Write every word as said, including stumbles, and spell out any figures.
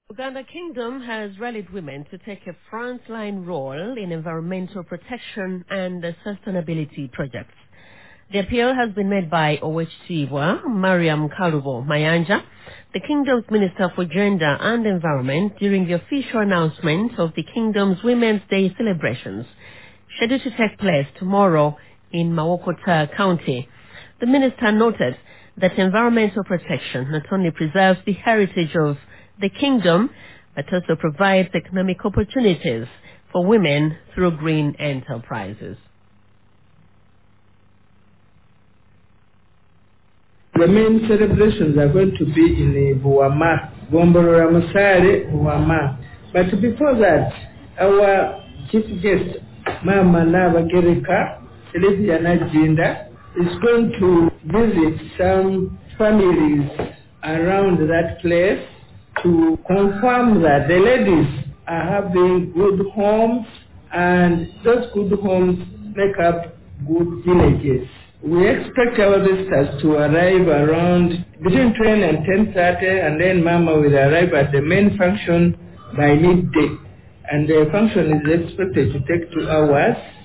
Uganda Kingdom has rallied women to take a frontline role in environmental protection and sustainability projects. The appeal has been made by Owechitibwa Mariam Kalubo Mayanja, the Kingdom's Minister for Gender and Environment, during the official announcement of the Kingdom's Women's Day celebrations, scheduled to take place tomorrow in Mawokota County. The minister noted that environmental protection not only preserves the heritage of the kingdom, but also provides economic opportunities for women through green enterprises. The main celebrations are going to be in Buwama, Gomborora Musare, Buwama. But before that, our chief guest, Mama Nava Gereka, Celestiana Jinda, is going to visit some families around that place to confirm that the ladies are having good homes and those good homes make up good villages. We expect our visitors to arrive around between ten and ten thirty, and then Mama will arrive at the main function by midday. And the function is expected to take two hours.